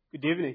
Good evening.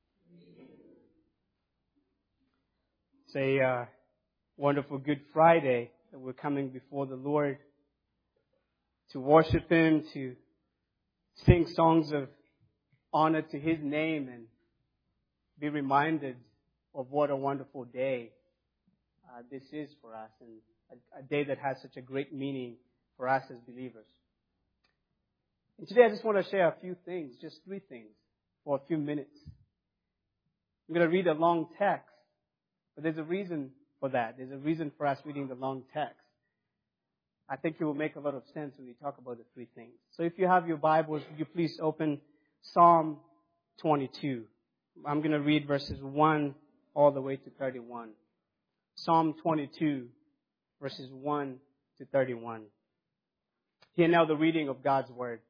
It's a wonderful Good Friday that we're coming before the Lord to worship Him, to sing songs of honor to His name, and be reminded of what a wonderful day this is for us, and a day that has such a great meaning for us as believers. And today I just want to share a few things, just 3 things, for a few minutes. I'm going to read a long text, but there's a reason for that. There's a reason for us reading the long text. I think it will make a lot of sense when we talk about the 3 things. So if you have your Bibles, would you please open Psalm 22. I'm going to read verses 1 all the way to 31. Psalm 22, verses 1 to 31. Hear now the reading of God's Word.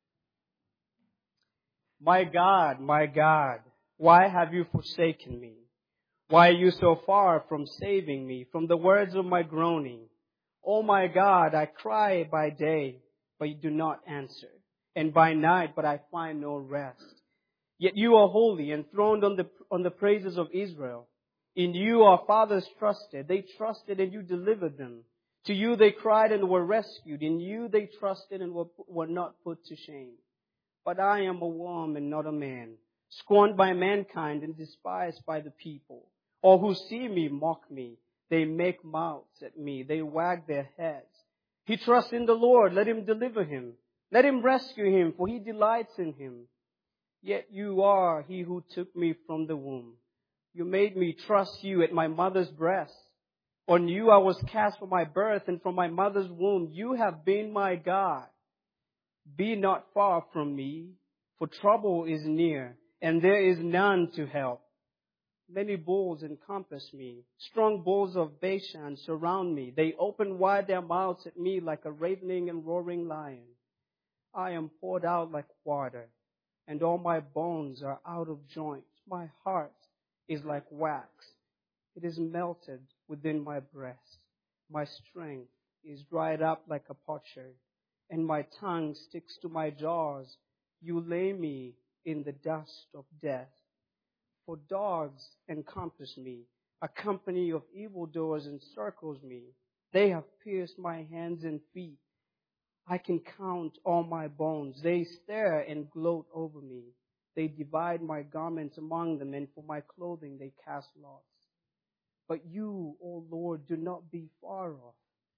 My God, why have you forsaken me? Why are you so far from saving me from the words of my groaning? Oh my God, I cry by day, but you do not answer, and by night, but I find no rest. Yet you are holy, enthroned on the praises of Israel. In you our fathers trusted. They trusted and you delivered them. To you they cried and were rescued. In you they trusted and were not put to shame. But I am a worm and not a man, scorned by mankind and despised by the people. All who see me mock me. They make mouths at me. They wag their heads. He trusts in the Lord. Let Him deliver him. Let Him rescue him, for He delights in him. Yet you are He who took me from the womb. You made me trust you at my mother's breast. On you I was cast from my birth, and from my mother's womb you have been my God. Be not far from me, for trouble is near, and there is none to help. Many bulls encompass me. Strong bulls of Bashan surround me. They open wide their mouths at me like a ravening and roaring lion. I am poured out like water, and all my bones are out of joint. My heart is like wax. It is melted within my breast. My strength is dried up like a potsherd, and my tongue sticks to my jaws. You lay me in the dust of death. For dogs encompass me. A company of evildoers encircles me. They have pierced my hands and feet. I can count all my bones. They stare and gloat over me. They divide my garments among them, and for my clothing they cast lots. But you, O Lord, do not be far off.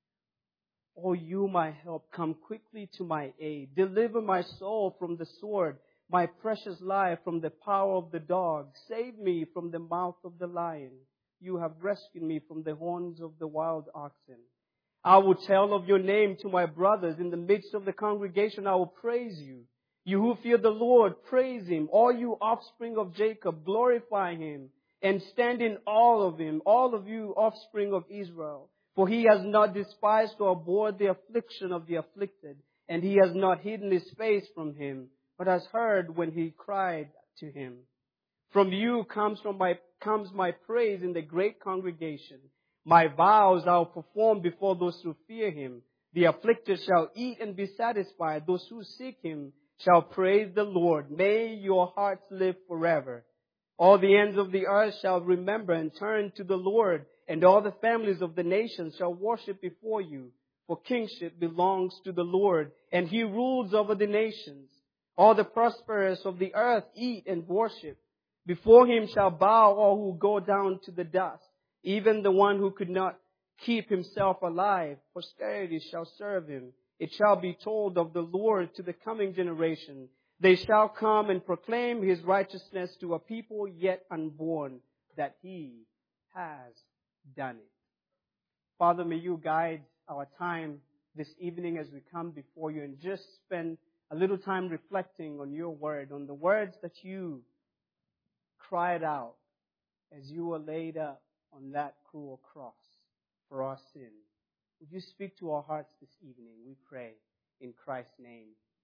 O you, my help, come quickly to my aid. Deliver my soul from the sword, my precious life from the power of the dog. Save me from the mouth of the lion. You have rescued me from the horns of the wild oxen. I will tell of your name to my brothers. In the midst of the congregation I will praise you. You who fear the Lord, praise Him. All you offspring of Jacob, glorify Him and stand in awe of Him. All of you offspring of Israel. For He has not despised or abhorred the affliction of the afflicted, and He has not hidden His face from him, but has heard when he cried to Him. From you comes my praise in the great congregation. My vows I will perform before those who fear Him. The afflicted shall eat and be satisfied. Those who seek Him shall praise the Lord. May your hearts live forever. All the ends of the earth shall remember and turn to the Lord, and all the families of the nations shall worship before you. For kingship belongs to the Lord, and He rules over the nations. All the prosperous of the earth eat and worship. Before Him shall bow all who go down to the dust, even the one who could not keep himself alive. Posterity shall serve Him. It shall be told of the Lord to the coming generation. They shall come and proclaim His righteousness to a people yet unborn, that He has done it. Father, may you guide our time this evening as we come before you and just spend a little time reflecting on your word, on the words that you cried out as you were laid up on that cruel cross for our sin. Would you speak to our hearts this evening, we pray, in Christ's name.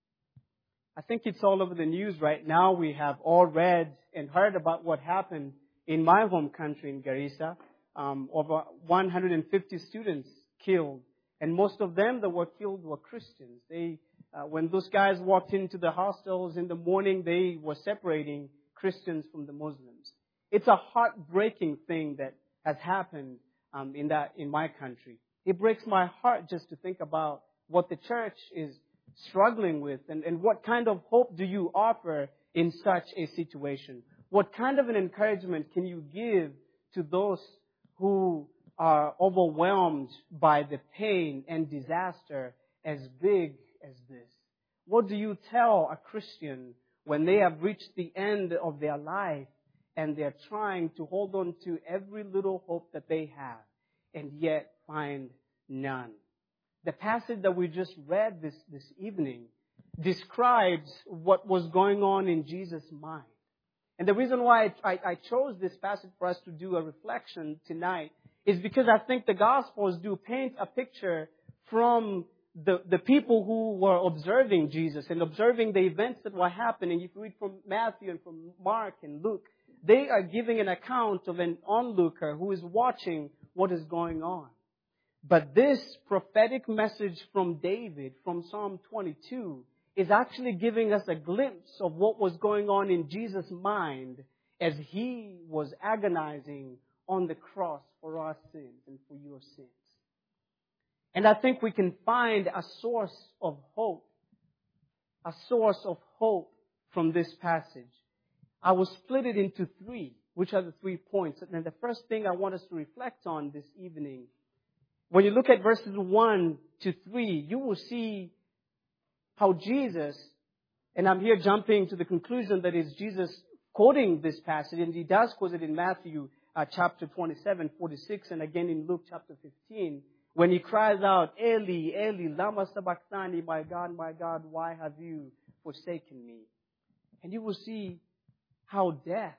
I think it's all over the news right now. We have all read and heard about what happened in my home country in Garissa. Over 150 students killed. And most of them that were killed were Christians. When those guys walked into the hostels in the morning, they were separating Christians from the Muslims. It's a heartbreaking thing that has happened in my country. It breaks my heart just to think about what the church is struggling with and what kind of hope do you offer in such a situation? What kind of an encouragement can you give to those who are overwhelmed by the pain and disaster as big as this? What do you tell a Christian when they have reached the end of their life and they're trying to hold on to every little hope that they have and yet find none? The passage that we just read this evening describes what was going on in Jesus' mind. And the reason why I chose this passage for us to do a reflection tonight is because I think the Gospels do paint a picture from the people who were observing Jesus and observing the events that were happening. If you read from Matthew and from Mark and Luke, they are giving an account of an onlooker who is watching what is going on. But this prophetic message from David, from Psalm 22, is actually giving us a glimpse of what was going on in Jesus' mind as He was agonizing on the cross for our sins and for your sins. And I think we can find a source of hope from this passage. I will split it into three, which are the 3 points. And the first thing I want us to reflect on this evening, when you look at verses 1 to 3, you will see how Jesus, and I'm here jumping to the conclusion that is Jesus quoting this passage, and He does quote it in Matthew chapter 27, 46, and again in Luke chapter 15, when He cries out, Eli, Eli, lama sabachthani, my God, why have you forsaken me? And you will see how death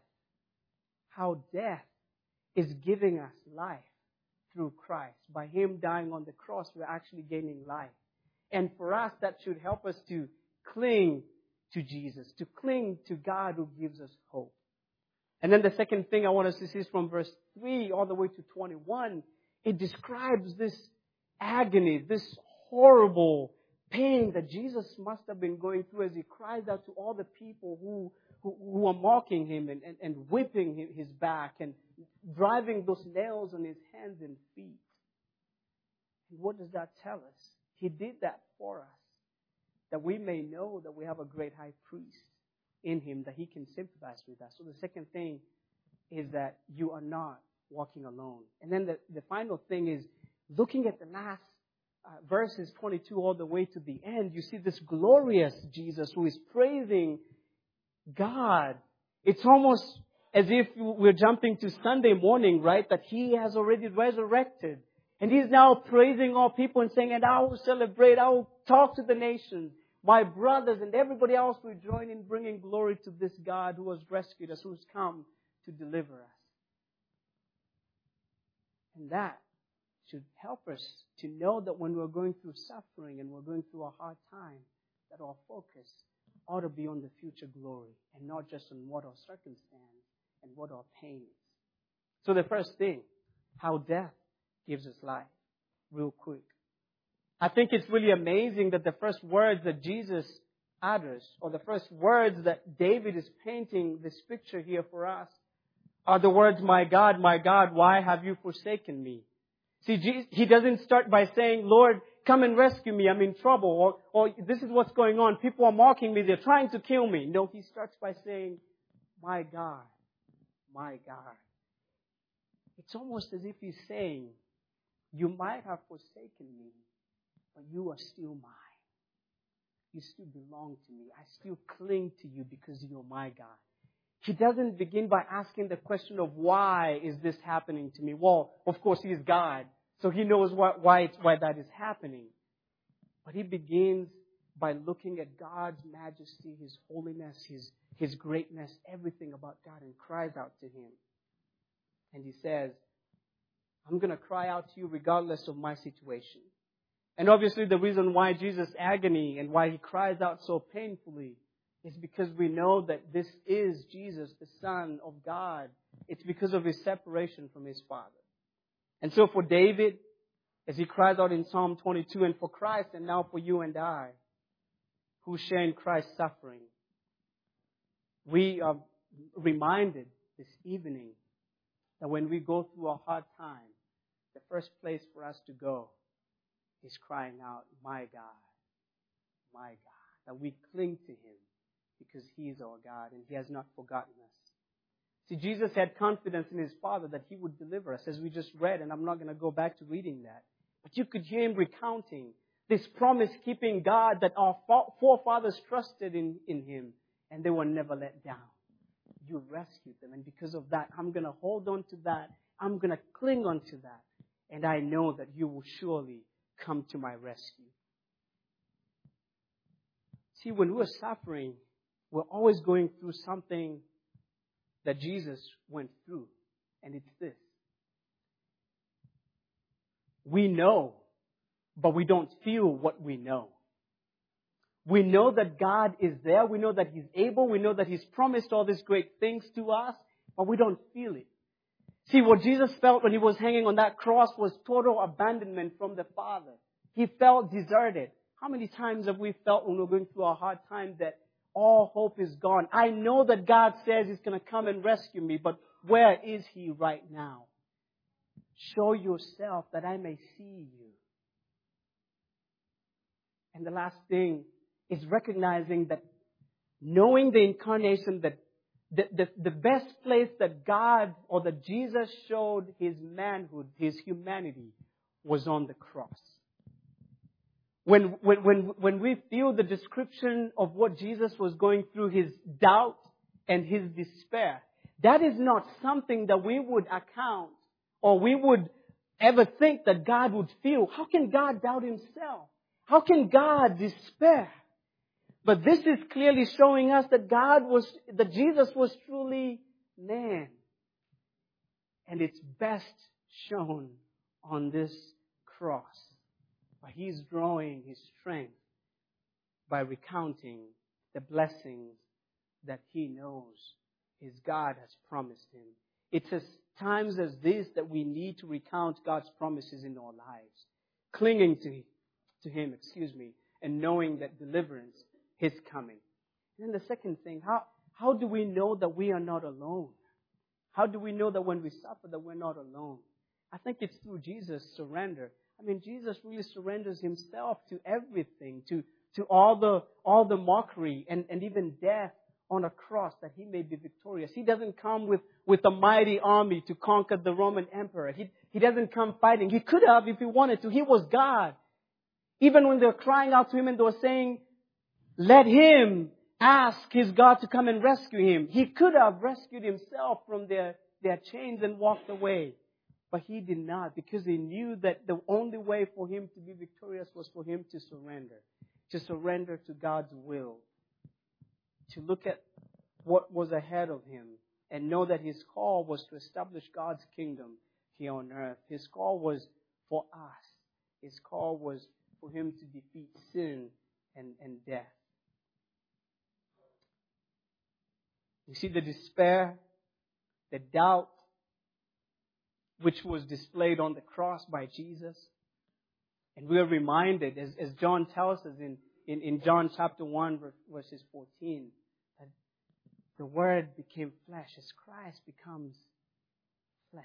is giving us life through Christ. By Him dying on the cross, we're actually gaining life. And for us, that should help us to cling to Jesus, to cling to God who gives us hope. And then the second thing I want us to see is from verse 3 all the way to 21. It describes this agony, this horrible pain that Jesus must have been going through as He cries out to all the people who are mocking Him and whipping His back and driving those nails on His hands and feet. And what does that tell us? He did that for us, that we may know that we have a great high priest in Him, that He can sympathize with us. So the second thing is that you are not walking alone. And then the final thing is, looking at the last verses 22 all the way to the end, you see this glorious Jesus who is praising God. It's almost as if we're jumping to Sunday morning, right? That He has already resurrected. And He's now praising all people and saying, and I will celebrate, I will talk to the nations. My brothers and everybody else will join in bringing glory to this God who has rescued us, who has come to deliver us. And that should help us to know that when we're going through suffering and we're going through a hard time, that our focus ought to be on the future glory and not just on what our circumstance and what our pain is. So the first thing, how death gives us life. Real quick. I think it's really amazing that the first words that Jesus utters, or the first words that David is painting this picture here for us, are the words, my God, why have you forsaken me? See, He doesn't start by saying, Lord, come and rescue me, I'm in trouble, or this is what's going on, people are mocking me, they're trying to kill me. No, He starts by saying, my God, my God. It's almost as if He's saying, you might have forsaken me, but you are still mine. You still belong to me. I still cling to you because you're my God. He doesn't begin by asking the question of why is this happening to me? Well, of course, He is God, so He knows why that is happening. But He begins by looking at God's majesty, His holiness, His greatness, everything about God, and cries out to Him. And He says, I'm going to cry out to you regardless of my situation. And obviously the reason why Jesus' agony and why He cries out so painfully is because we know that this is Jesus, the Son of God. It's because of His separation from His Father. And so for David, as he cries out in Psalm 22, and for Christ, and now for you and I, who share in Christ's suffering, we are reminded this evening that when we go through a hard time, the first place for us to go is crying out, my God, my God. That we cling to Him because He is our God and He has not forgotten us. See, Jesus had confidence in His Father that He would deliver us, as we just read, and I'm not going to go back to reading that. But you could hear Him recounting this promise-keeping God that our forefathers trusted in Him, and they were never let down. You rescued them, and because of that, I'm going to hold on to that. I'm going to cling on to that, and I know that you will surely come to my rescue. See, when we're suffering, we're always going through something that Jesus went through, and it's this. We know, but we don't feel what we know. We know that God is there. We know that He's able. We know that He's promised all these great things to us, but we don't feel it. See, what Jesus felt when He was hanging on that cross was total abandonment from the Father. He felt deserted. How many times have we felt when we're going through a hard time that all hope is gone? I know that God says He's going to come and rescue me, but where is He right now? Show yourself that I may see you. And the last thing is recognizing that, knowing the incarnation, that the best place that God or that Jesus showed His manhood, His humanity, was on the cross. When we feel the description of what Jesus was going through, His doubt and His despair, that is not something that we would account or we would ever think that God would feel. How can God doubt Himself? How can God despair? But this is clearly showing us that Jesus was truly man. And it's best shown on this cross. But He's drawing His strength by recounting the blessings that He knows His God has promised Him. It's at times as this that we need to recount God's promises in our lives. Clinging to Him, and knowing that deliverance is coming. And then the second thing, how do we know that we are not alone? How do we know that when we suffer that we're not alone? I think it's through Jesus' surrender. I mean, Jesus really surrenders Himself to everything, to all the mockery and even death on a cross that He may be victorious. He doesn't come with a mighty army to conquer the Roman emperor. He doesn't come fighting. He could have if He wanted to. He was God. Even when they were crying out to Him and they were saying, let Him ask His God to come and rescue him, He could have rescued Himself from their chains and walked away. But He did not, because He knew that the only way for Him to be victorious was for Him to surrender to God's will, to look at what was ahead of Him and know that His call was to establish God's kingdom here on earth. His call was for us. His call was for Him to defeat sin and death. You see the despair, the doubt, which was displayed on the cross by Jesus. And we are reminded, as John tells us in John chapter 1, verses 14, that the Word became flesh as Christ becomes flesh.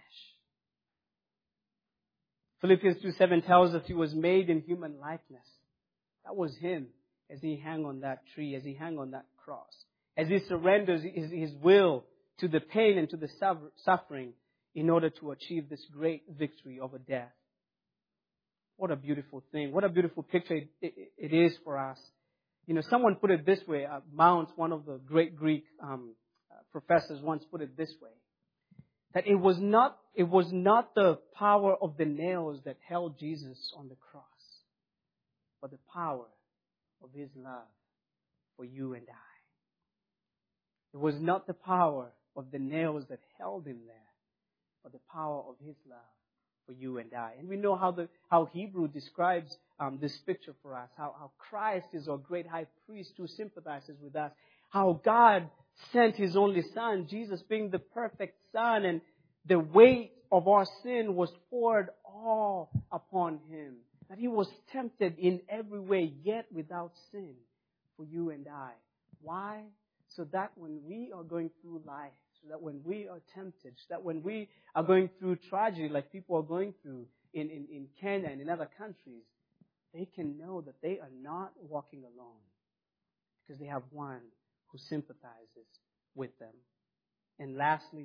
Philippians 2:7 tells us He was made in human likeness. That was Him as He hung on that tree, as He hung on that cross, as He surrenders His will to the pain and to the suffering in order to achieve this great victory over death. What a beautiful thing. What a beautiful picture it is for us. You know, someone put it this way. Mount, one of the great Greek professors, once put it this way. That it was not the power of the nails that held Jesus on the cross, but the power of His love for you and I. It was not the power of the nails that held Him there, but the power of His love for you and I. And we know how Hebrew describes this picture for us, how Christ is our great high priest who sympathizes with us, how God sent His only Son, Jesus being the perfect Son, and the weight of our sin was poured all upon Him. That He was tempted in every way, yet without sin for you and I. Why? so that when we are going through life, so that when we are tempted, so that when we are going through tragedy like people are going through in Kenya and in other countries, they can know that they are not walking alone because they have one who sympathizes with them. And lastly,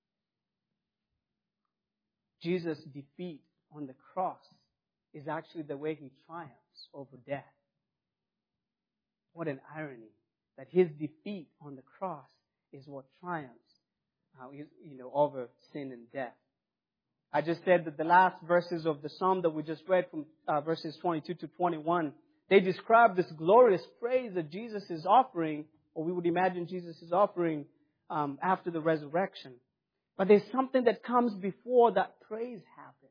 Jesus' defeat on the cross is actually the way he triumphs over death. What an irony that his defeat on the cross is what triumphs over sin and death. I just said that the last verses of the psalm that we just read from verses 22 to 21, they describe this glorious praise that Jesus is offering, or we would imagine Jesus is offering after the resurrection. But there's something that comes before that praise happens.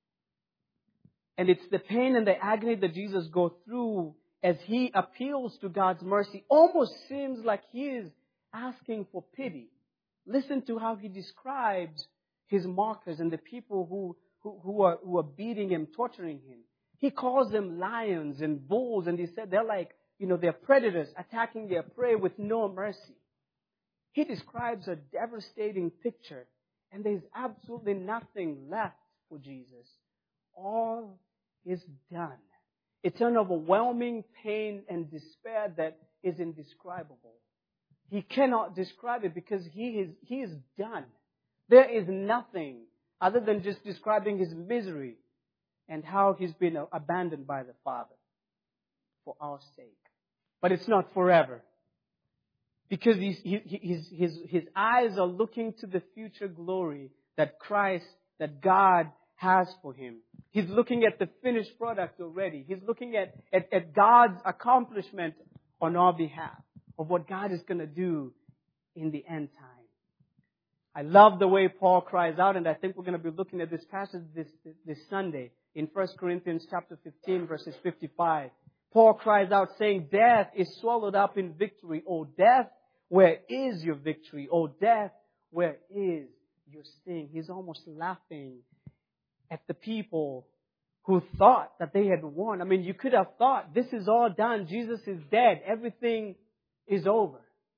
And it's the pain and the agony that Jesus goes through as he appeals to God's mercy. Almost seems like he is asking for pity. Listen to how he describes his mockers and the people who are beating him, torturing him. He calls them lions and bulls, and he said they're like, they're predators attacking their prey with no mercy. He describes a devastating picture, and there's absolutely nothing left for Jesus. All is done. It's an overwhelming pain and despair that is indescribable. He cannot describe it because he is done. There is nothing other than just describing his misery and how he's been abandoned by the Father for our sake. But it's not forever. Because his eyes are looking to the future glory that Christ, that God has for him. He's looking at the finished product already. He's looking at God's accomplishment on our behalf of what God is going to do in the end time. I love the way Paul cries out, and I think we're going to be looking at this passage this Sunday in 1 Corinthians chapter 15, verses 55. Paul cries out saying, "Death is swallowed up in victory. O death, where is your victory? O death, where is your sting?" He's almost laughing at the people who thought that they had won. I mean, you could have thought, this is all done. Jesus is dead. Everything is over.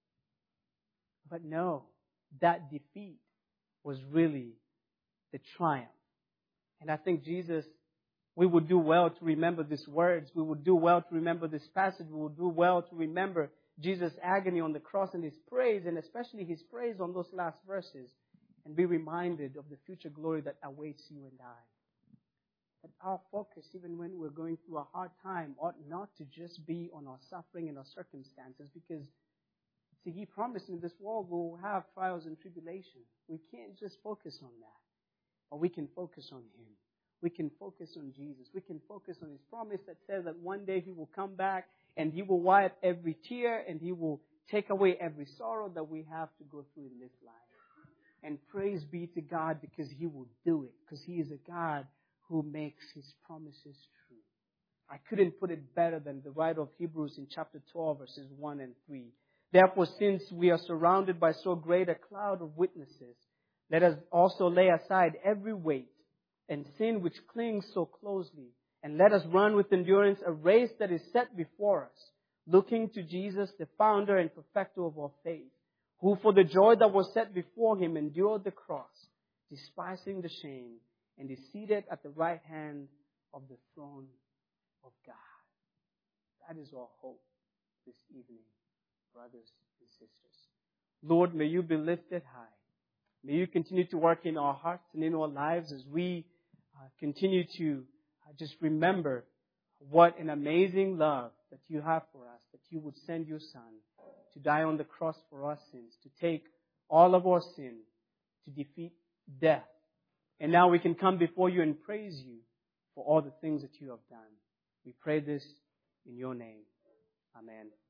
But no, that defeat was really the triumph. And I think we would do well to remember these words. We would do well to remember this passage. We would do well to remember Jesus' agony on the cross and his praise, and especially his praise on those last verses, and be reminded of the future glory that awaits you and I. That our focus, even when we're going through a hard time, ought not to just be on our suffering and our circumstances, because see, he promised in this world we'll have trials and tribulation. We can't just focus on that, but we can focus on him. We can focus on Jesus. We can focus on his promise that says that one day he will come back and he will wipe every tear and he will take away every sorrow that we have to go through in this life. And praise be to God, because he will do it, because he is a God who makes his promises true. I couldn't put it better than the writer of Hebrews in chapter 12, verses 1 and 3. Therefore, since we are surrounded by so great a cloud of witnesses, let us also lay aside every weight and sin which clings so closely, and let us run with endurance a race that is set before us, looking to Jesus, the founder and perfecter of our faith, who for the joy that was set before him endured the cross, despising the shame, and is seated at the right hand of the throne of God. That is our hope this evening, brothers and sisters. Lord, may you be lifted high. May you continue to work in our hearts and in our lives as we continue to just remember what an amazing love that you have for us, that you would send your Son to die on the cross for our sins, to take all of our sin, to defeat death. And now we can come before you and praise you for all the things that you have done. We pray this in your name. Amen.